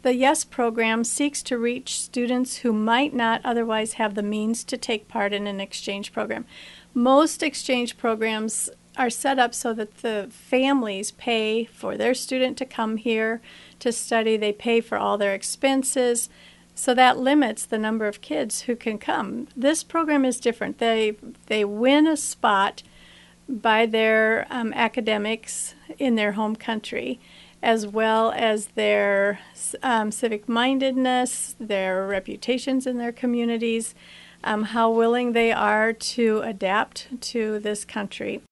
the YES program seeks to reach students who might not otherwise have the means to take part in an exchange program. Most exchange programs are set up so that the families pay for their student to come here to study. They pay for all their expenses. So that limits the number of kids who can come. This program is different. They win a spot by their academics in their home country, as well as their civic-mindedness, their reputations in their communities, how willing they are to adapt to this country.